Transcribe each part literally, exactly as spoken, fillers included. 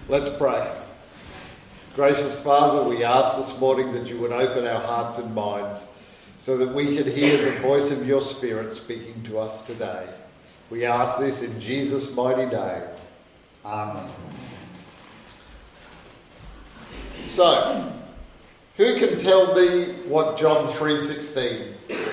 Let's pray. Gracious Father, we ask this morning that you would open our hearts and minds so that we can hear the voice of your Spirit speaking to us today. We ask this in Jesus' mighty name. Amen. So, who can tell me what John three sixteen says?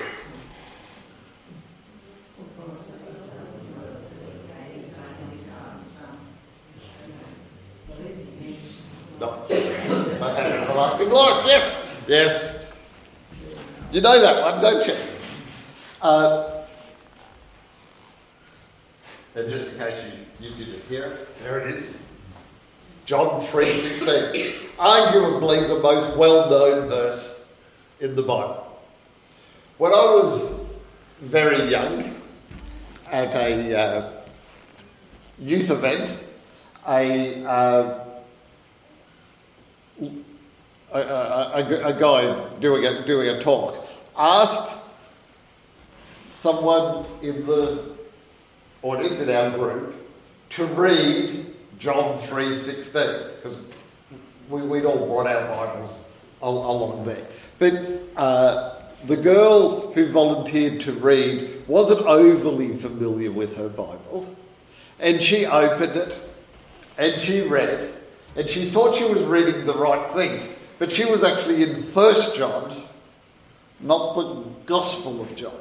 No. Not having an everlasting life, yes, yes. You know that one, don't you? Uh, and just in case you, you didn't hear it, there it is. John three sixteen, arguably the most well-known verse in the Bible. When I was very young, at a uh, youth event, a, uh, a, a, a guy doing a, doing a talk asked someone in the audience in our group to read John three sixteen, because we, we'd all brought our Bibles al- along there. But uh, the girl who volunteered to read wasn't overly familiar with her Bible, and she opened it, and she read, and she thought she was reading the right thing, but she was actually in First John, not the Gospel of John.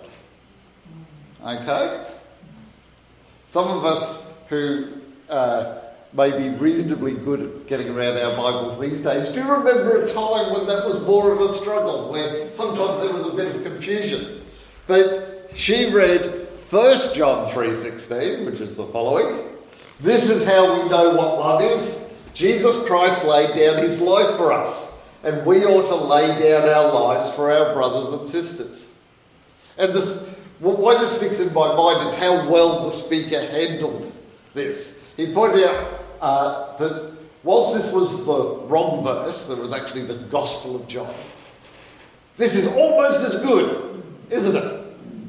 Okay? Some of us who uh, may be reasonably good at getting around our Bibles these days do remember a time when that was more of a struggle, where sometimes there was a bit of confusion. But she read First John three sixteen, which is the following. This is how we know what love is. Jesus Christ laid down his life for us, and we ought to lay down our lives for our brothers and sisters. And this, why this sticks in my mind is how well the speaker handled this. He pointed out uh, that whilst this was the wrong verse, that was actually the Gospel of John, this is almost as good, isn't it?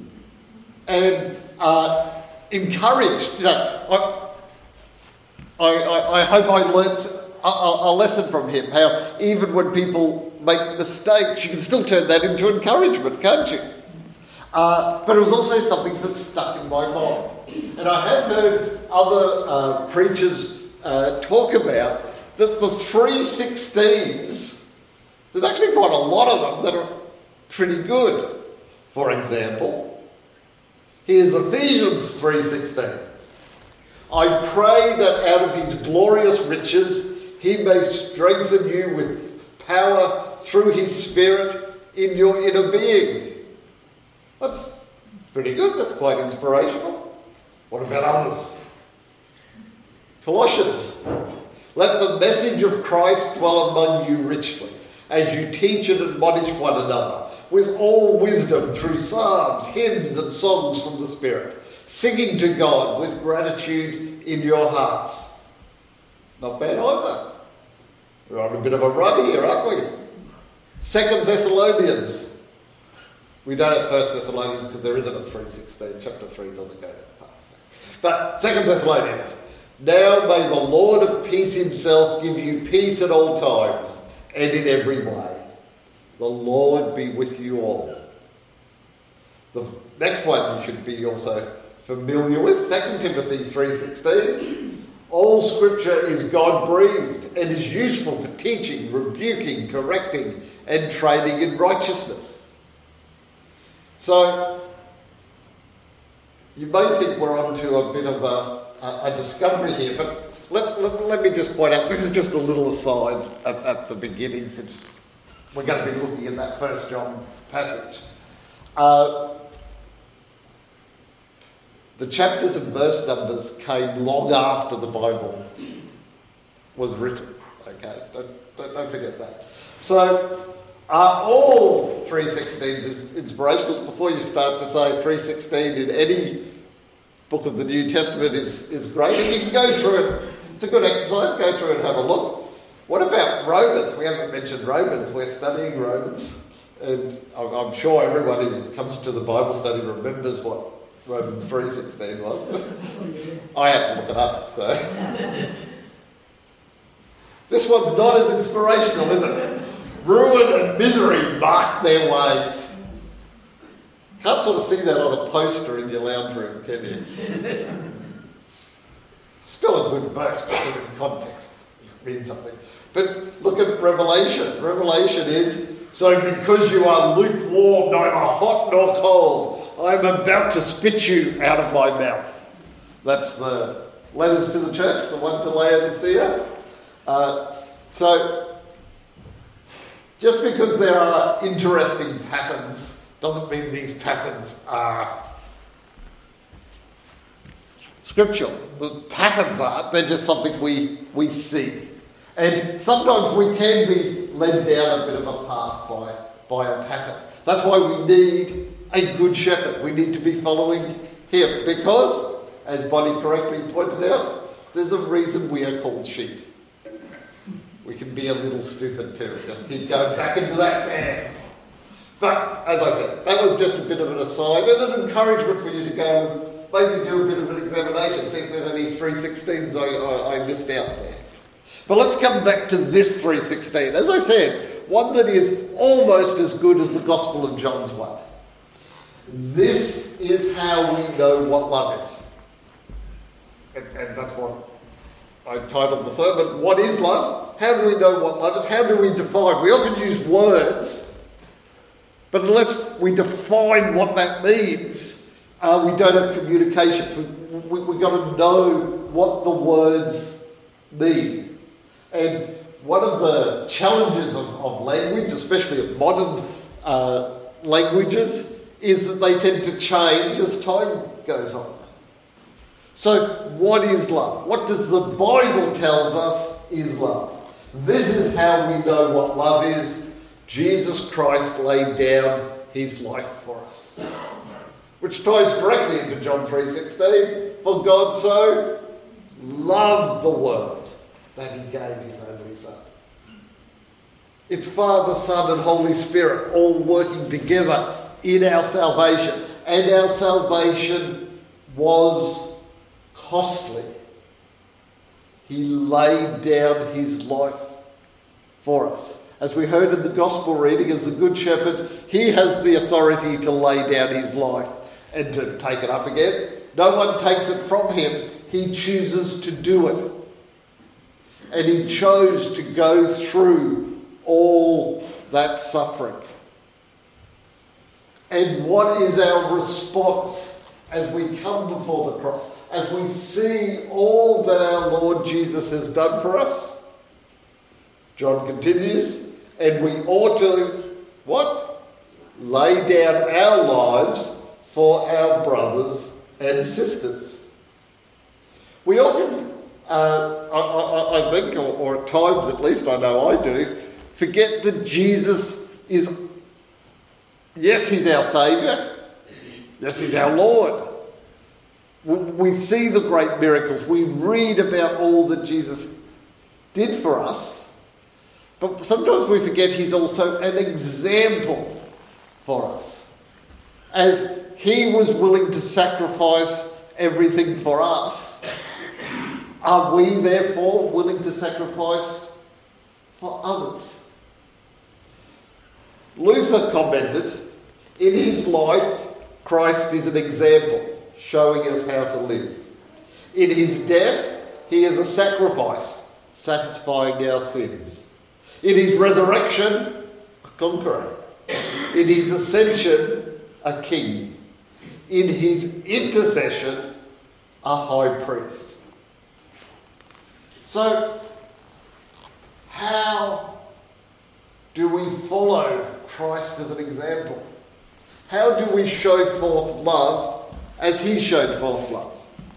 And uh, encouraged, you know, I, I, I hope I learnt a, a lesson from him, how even when people make mistakes, you can still turn that into encouragement, can't you? Uh, but it was also something that stuck in my mind. And I have heard other uh, preachers uh, talk about that the three sixteens, there's actually quite a lot of them that are pretty good. For example, here's Ephesians three sixteen. I pray that out of his glorious riches he may strengthen you with power through his Spirit in your inner being. That's pretty good. That's quite inspirational. What about others? Colossians. Let the message of Christ dwell among you richly, as you teach and admonish one another, with all wisdom through psalms, hymns and songs from the Spirit, singing to God with gratitude in your hearts. Not bad either. We're on a bit of a run here, aren't we? Second Thessalonians. We don't have First Thessalonians because there isn't a three sixteen. Chapter three doesn't go that far. But Second Thessalonians. Now may the Lord of peace himself give you peace at all times and in every way. The Lord be with you all. The next one you should be also familiar with, Second Timothy three sixteen. All scripture is God-breathed and is useful for teaching, rebuking, correcting and training in righteousness. So, you may think we're on to a bit of a, a, a discovery here, but let, let, let me just point out, this is just a little aside at, at the beginning, since we're going to be looking at that First John passage. Uh, the chapters and verse numbers came long after the Bible was written, okay? Don't, don't, don't forget that. So, are all three sixteens inspirational? Before you start to say three sixteen in any book of the New Testament is, is great, and you can go through it. It's a good exercise. Go through it and have a look. What about Romans? We haven't mentioned Romans. We're studying Romans, and I'm, I'm sure everyone who comes to the Bible study remembers what Romans three sixteen was. I had to look it up, so. This one's not as inspirational, is it? Ruin and misery mark their ways. Can't sort of see that on a poster in your lounge room, can you? Still a good verse, but put it in context. It means something. But look at Revelation. Revelation is, so because you are lukewarm, neither hot nor cold, I am about to spit you out of my mouth. That's the letters to the church, the one to Laodicea. Uh, so, just because there are interesting patterns doesn't mean these patterns are scriptural. The patterns aren't, they're just something we, we see. And sometimes we can be led down a bit of a path by, by a pattern. That's why we need a good shepherd. We need to be following him because, as Bonnie correctly pointed out, there's a reason we are called sheep. We can be a little stupid too. Just keep going back into that path. But, as I said, that was just a bit of an aside and an encouragement for you to go and maybe do a bit of an examination, see if there's any three sixteens I, I, I missed out there. But let's come back to this three sixteen. As I said, one that is almost as good as the Gospel of John's one. This is how we know what love is. And, and that's what I titled the sermon, What is Love? How do we know what love is? How do we define? We often use words, but unless we define what that means, uh, we don't have communications. We, we, we've got to know what the words mean. And one of the challenges of, of language, especially of modern uh, languages, is that they tend to change as time goes on. So what is love? What does the Bible tells us is love? This is how we know what love is. Jesus Christ laid down his life for us. Which ties directly into John three sixteen. For God so loved the world that he gave his only Son. It's Father, Son and Holy Spirit all working together in our salvation. And our salvation was costly. He laid down his life for us. As we heard in the gospel reading, as the Good Shepherd, he has the authority to lay down his life and to take it up again. No one takes it from him. He chooses to do it. And he chose to go through all that suffering. And what is our response as we come before the cross? As we see all that our Lord Jesus has done for us? John continues, and we ought to, what? Lay down our lives for our brothers and sisters. We often, uh, I, I, I think, or, or at times at least, I know I do, forget that Jesus is, yes, he's our Saviour. Yes, he's our Lord. We see the great miracles. We read about all that Jesus did for us. But sometimes we forget he's also an example for us. As he was willing to sacrifice everything for us, are we therefore willing to sacrifice for others? Luther commented, in his life, Christ is an example, showing us how to live. In his death, he is a sacrifice, satisfying our sins. In his resurrection, a conqueror. In his ascension, a king. In his intercession, a high priest. So, how do we follow Christ as an example? How do we show forth love as he showed forth love?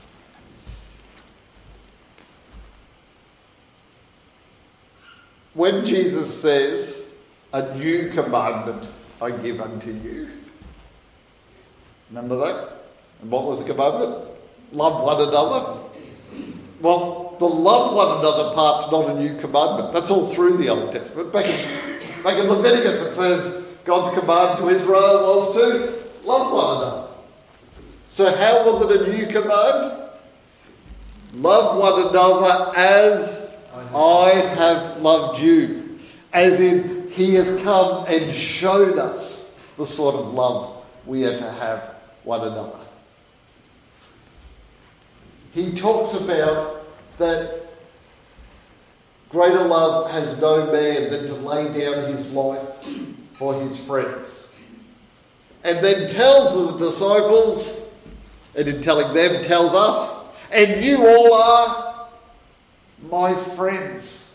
When Jesus says, a new commandment I give unto you. Remember that? And what was the commandment? Love one another. Well, the love one another part's not a new commandment. That's all through the Old Testament. Back in, back in Leviticus it says God's command to Israel was to love one another. So how was it a new command? Love one another as I have loved you. As in, he has come and showed us the sort of love we are to have one another. He talks about that greater love has no man than to lay down his life for his friends. And then tells the disciples, and in telling them tells us, and you all are my friends.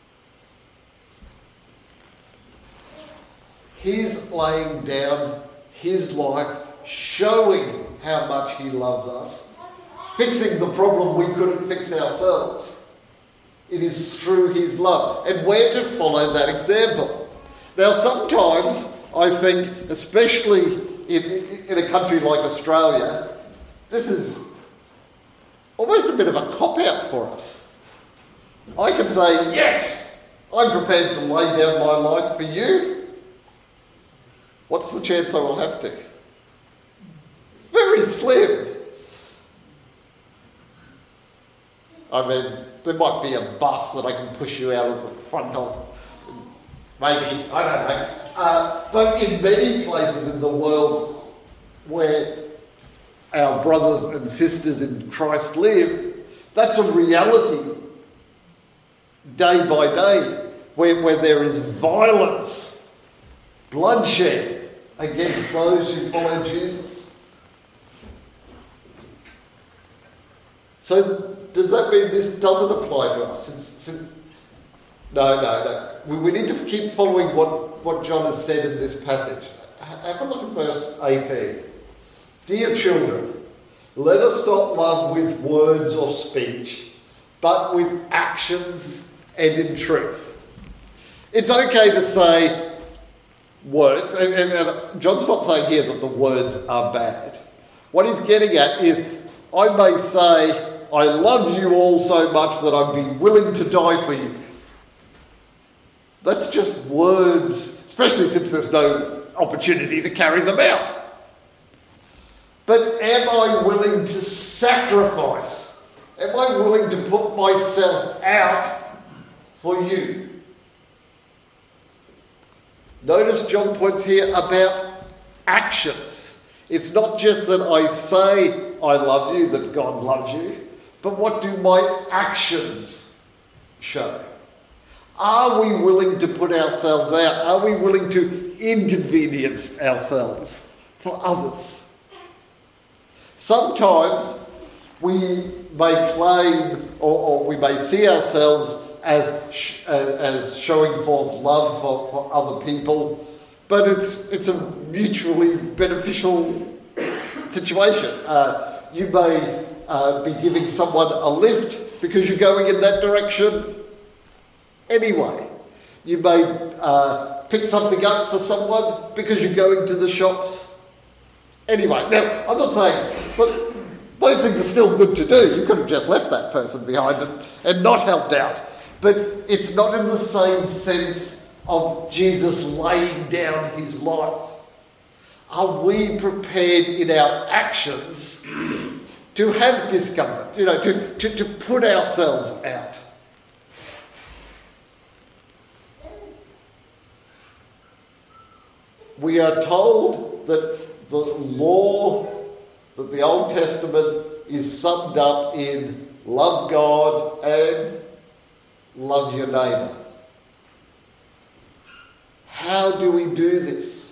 He's laying down his life, showing how much he loves us, fixing the problem we couldn't fix ourselves. It is through his love. And we're to follow that example. Now, sometimes I think, especially in, in a country like Australia, this is almost a bit of a cop-out for us. I can say, yes, I'm prepared to lay down my life for you. What's the chance I will have to? Very slim. I mean, there might be a bus that I can push you out of the front of. Maybe, I don't know. Uh, but in many places in the world where our brothers and sisters in Christ live, that's a reality day by day, where, where there is violence, bloodshed against those who follow Jesus. So does that mean this doesn't apply to us? Since, since, no, no, no. We, we need to keep following what, what John has said in this passage. Have a look at verse eighteen. Dear children, let us not love with words or speech, but with actions and in truth. It's okay to say words, and, and, and John's not saying here that the words are bad. What he's getting at is, I may say, I love you all so much that I'd be willing to die for you. That's just words, especially since there's no opportunity to carry them out. But am I willing to sacrifice? Am I willing to put myself out for you? Notice John points here about actions. It's not just that I say I love you, that God loves you, but what do my actions show? Are we willing to put ourselves out? Are we willing to inconvenience ourselves for others? Sometimes we may claim, or, or we may see ourselves as sh- uh, as showing forth love for, for other people, but it's it's a mutually beneficial situation. Uh, you may uh, be giving someone a lift because you're going in that direction anyway. You may uh, pick something up for someone because you're going to the shops anyway. Now, I'm not saying, but those things are still good to do. You could have just left that person behind and, and not helped out. But it's not in the same sense of Jesus laying down his life. Are we prepared in our actions to have discomfort, you know, to, to, to put ourselves out? We are told that the law, that the Old Testament is summed up in love God and love your neighbour. How do we do this?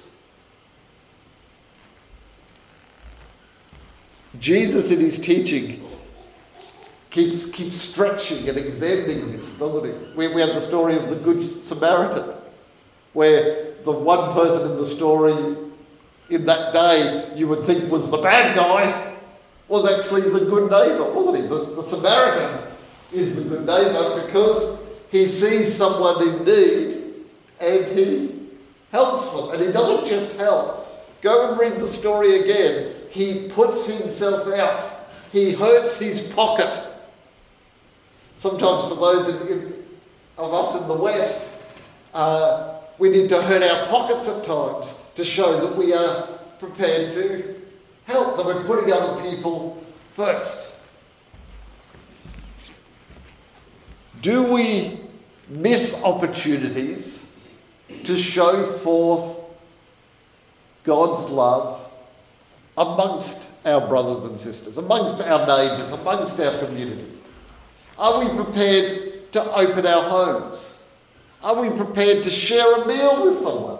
Jesus in his teaching keeps, keeps stretching and extending this, doesn't he? We, we have the story of the Good Samaritan, where the one person in the story in that day you would think was the bad guy was actually the good neighbour, wasn't he? The, the Samaritan is the good neighbour because he sees someone in need and he helps them. And he doesn't just help. Go and read the story again. He puts himself out. He hurts his pocket. Sometimes for those in, in, of us in the West, uh, we need to hurt our pockets at times to show that we are prepared to help, that we're putting other people first. do we miss opportunities to show forth God's love amongst our brothers and sisters, amongst our neighbours, amongst our community? Are we prepared to open our homes? Are we prepared to share a meal with someone?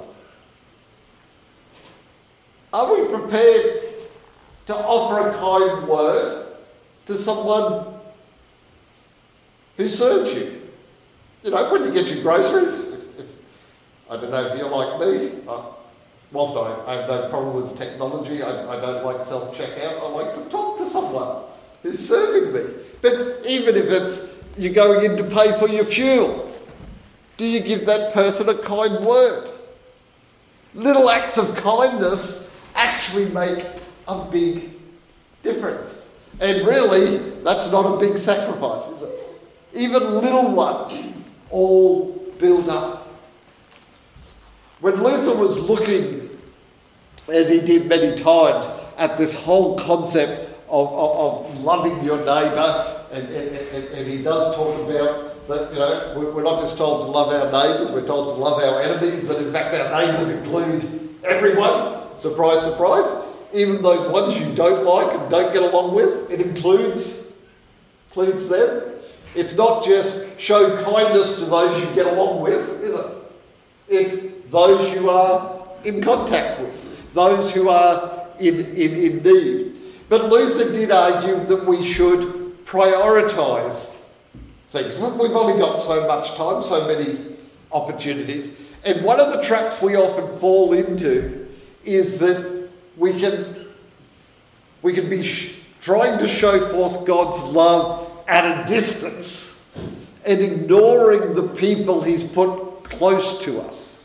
Are we prepared to offer a kind word to someone who serves you? You know, when you get your groceries, if, if, I don't know if you're like me, uh, whilst I, I have no problem with technology, I, I don't like self-checkout, I like to talk to someone who's serving me. But even if it's you're going in to pay for your fuel, do you give that person a kind word? Little acts of kindness actually make a big difference. And really, that's not a big sacrifice, is it? Even little ones all build up. When Luther was looking, as he did many times, at this whole concept of, of, of loving your neighbour, and, and, and, and he does talk about that, you know, we're not just told to love our neighbours, we're told to love our enemies, that in fact our neighbours include everyone. Surprise, surprise. Even those ones you don't like and don't get along with, it includes, includes them. It's not just show kindness to those you get along with, is it? It's those you are in contact with, those who are in, in, in need. But Luther did argue that we should prioritise things. We've only got so much time, so many opportunities. And one of the traps we often fall into is that we can, we can be sh- trying to show forth God's love at a distance and ignoring the people he's put close to us.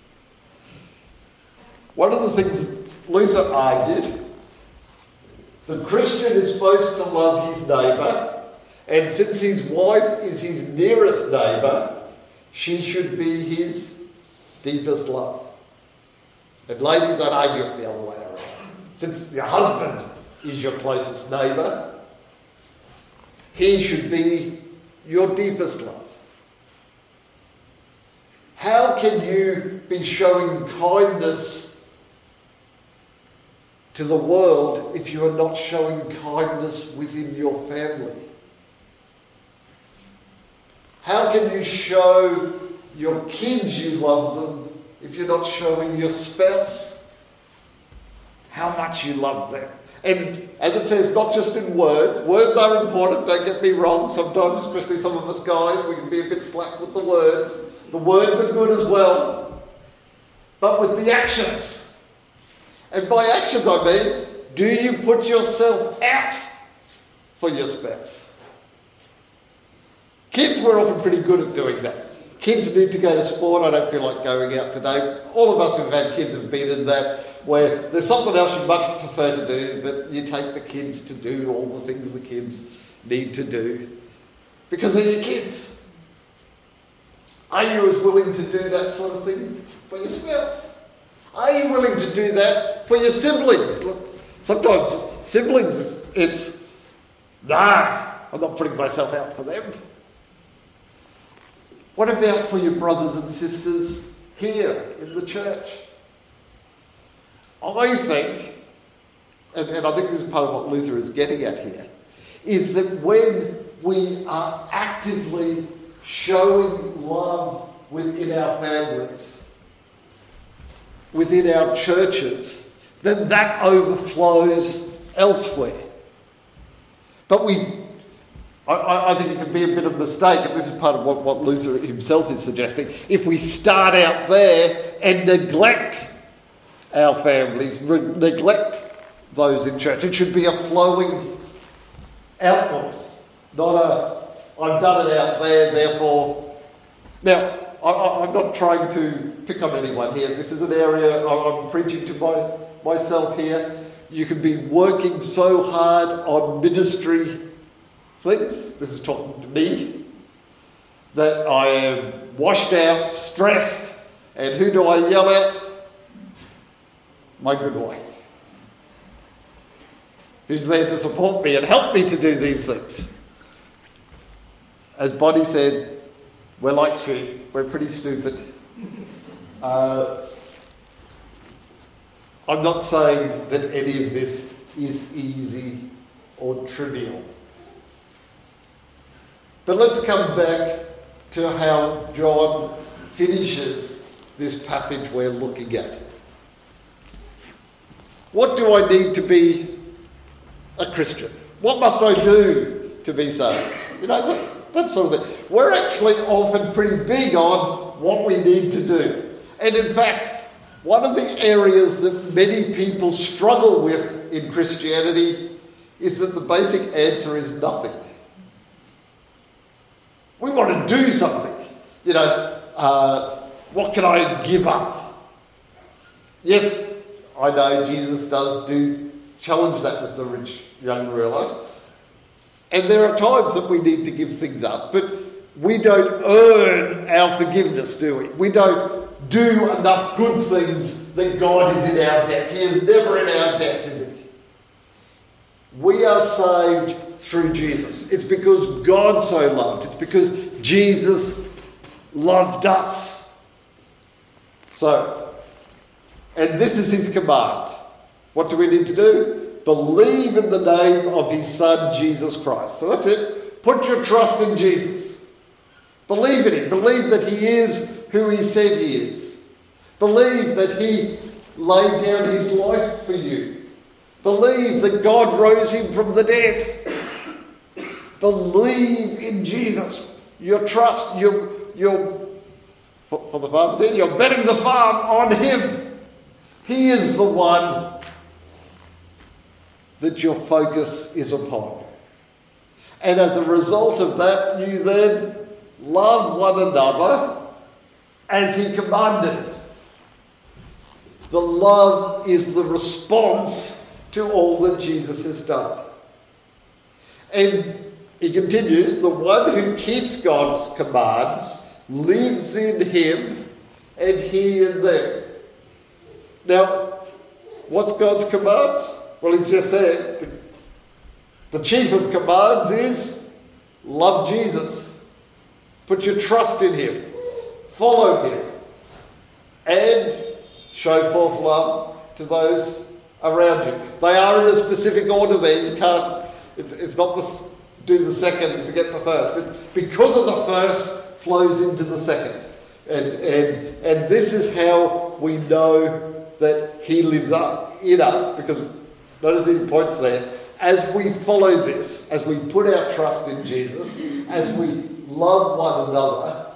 One of the things Luther argued, the Christian is supposed to love his neighbour, and since his wife is his nearest neighbour, she should be his deepest love. And ladies, I'd argue it the other way around. Since your husband is your closest neighbour, he should be your deepest love. How can you be showing kindness to the world if you are not showing kindness within your family? How can you show your kids you love them if you're not showing your spouse how much you love them? And as it says, not just in words. Words are important, don't get me wrong. Sometimes, especially some of us guys, we can be a bit slack with the words. The words are good as well. But with the actions. And by actions I mean, do you put yourself out for your spouse? Kids, we're often pretty good at doing that. Kids need to go to sport. I don't feel like going out today. All of us who've had kids have been in that, where there's something else you much prefer to do, but you take the kids to do all the things the kids need to do because they're your kids. Are you as willing to do that sort of thing for your spouse? Are you willing to do that for your siblings? Look, sometimes siblings, it's, nah, I'm not putting myself out for them. What about for your brothers and sisters here in the church? I think, and, and I think this is part of what Luther is getting at here, is that when we are actively showing love within our families, within our churches, then that overflows elsewhere. But we, I, I think it can be a bit of a mistake, and this is part of what, what Luther himself is suggesting, if we start out there and neglect our families, re- neglect those in church. It should be a flowing outwards, not a, I've done it out there, therefore. Now, I, I, I'm not trying to pick on anyone here. This is an area I'm, I'm preaching to my, myself here. You can be working so hard on ministry things, this is talking to me, that I am washed out, stressed, and who do I yell at? My good wife, who's there to support me and help me to do these things. as Bonnie said, we're like sheep. We're pretty stupid. Uh, I'm not saying that any of this is easy or trivial. But let's come back to how John finishes this passage we're looking at. What do I need to be a Christian? What must I do to be saved? You know, that, that sort of thing. We're actually often pretty big on what we need to do. And in fact, one of the areas that many people struggle with in Christianity is that the basic answer is nothing. We want to do something. You know, uh, what can I give up? Yes, I know Jesus does do challenge that with the rich young ruler. And there are times that we need to give things up, but we don't earn our forgiveness, do we? We don't do enough good things that God is in our debt. He is never in our debt, is he? We are saved through Jesus. It's because God so loved. It's because Jesus loved us. So, and this is his command. What do we need to do? Believe in the name of his Son, Jesus Christ. So that's it. Put your trust in Jesus. Believe in him. Believe that he is who he said he is. Believe that he laid down his life for you. Believe that God rose him from the dead. Believe in Jesus. Your trust, your, your, for, for the farmers here, you're betting the farm on him. He is the one that your focus is upon. And as a result of that, you then love one another as he commanded it. The love is the response to all that Jesus has done. And he continues, the one who keeps God's commands lives in him and he in them. Now, what's God's commands? Well, he's just said the, the chief of commands is love Jesus. Put your trust in him. Follow him. And show forth love to those around you. They are in a specific order there. You can't, it's, it's not the, do the second and forget the first. It's because of the first flows into the second. And, and, and this is how we know that he lives up in us, because notice the points there. As we follow this, as we put our trust in Jesus, as we love one another,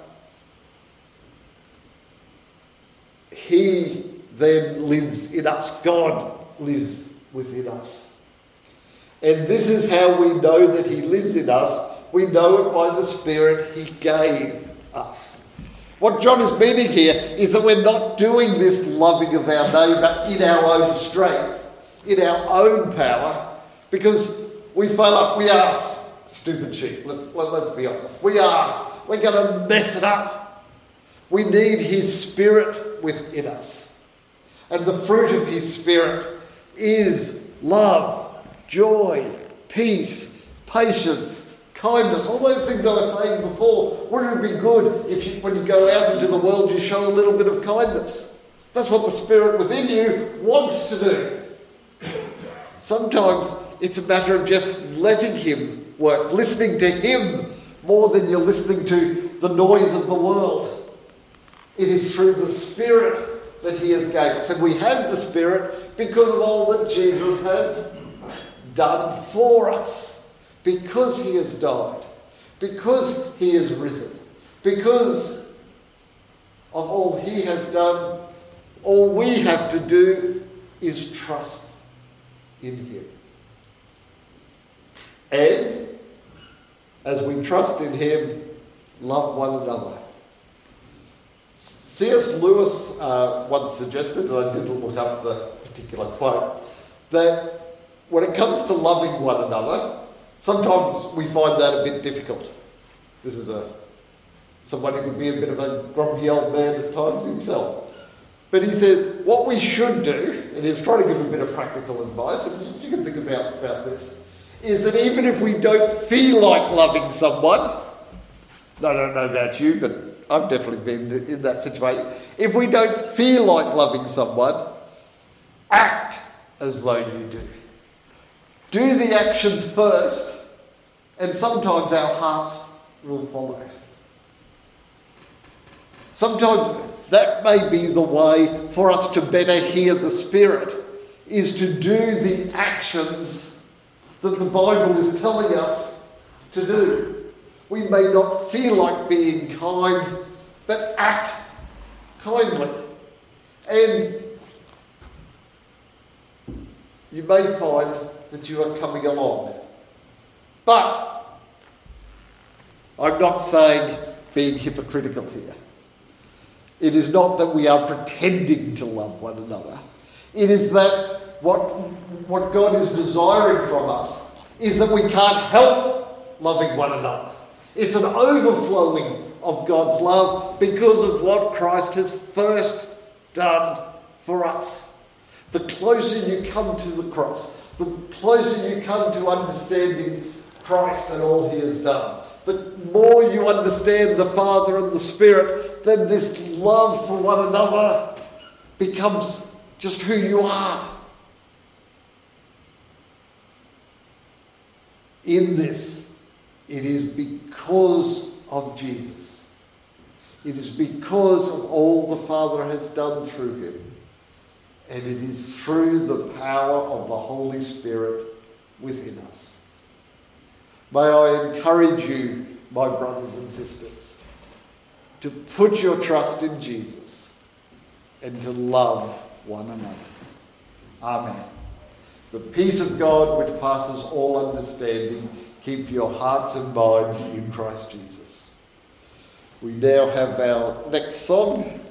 he then lives in us. God lives within us. And this is how we know that he lives in us. We know it by the Spirit he gave us. What John is meaning here is that we're not doing this loving of our neighbour in our own strength, in our own power, because we fail up. We are stupid sheep. Let's, let, let's be honest. We are. We're going to mess it up. We need his Spirit within us. And the fruit of his Spirit is love, joy, peace, patience, kindness, all those things I was saying before. Wouldn't it be good if you, when you go out into the world, you show a little bit of kindness? That's what the Spirit within you wants to do. Sometimes it's a matter of just letting him work, listening to him more than you're listening to the noise of the world. It is through the Spirit that he has gave us. And we have the Spirit because of all that Jesus has done for us. Because he has died. Because he has risen. Because of all he has done, all we have to do is trust in him. And as we trust in him, love one another. C S Lewis uh, once suggested, and I didn't look up the particular quote, that when it comes to loving one another, sometimes we find that a bit difficult. This is a somebody who would be a bit of a grumpy old man at times himself. But he says, what we should do, and he's trying to give a bit of practical advice, and you can think about, about this, is that even if we don't feel like loving someone, I don't know about you, but I've definitely been in that situation. If we don't feel like loving someone, act as though you do. Do the actions first, and sometimes our hearts will follow. Sometimes that may be the way for us to better hear the Spirit, is to do the actions that the Bible is telling us to do. We may not feel like being kind, but act kindly. And you may find that you are coming along. But I'm not saying being hypocritical here. It is not that we are pretending to love one another. It is that what, what God is desiring from us is that we can't help loving one another. It's an overflowing of God's love because of what Christ has first done for us. The closer you come to the cross, the closer you come to understanding Christ and all he has done, the more you understand the Father and the Spirit, then this love for one another becomes just who you are. In this, it is because of Jesus. It is because of all the Father has done through him. And it is through the power of the Holy Spirit within us. May I encourage you, my brothers and sisters, to put your trust in Jesus and to love one another. Amen. The peace of God, which passes all understanding, keep your hearts and minds in Christ Jesus. We now have our next song.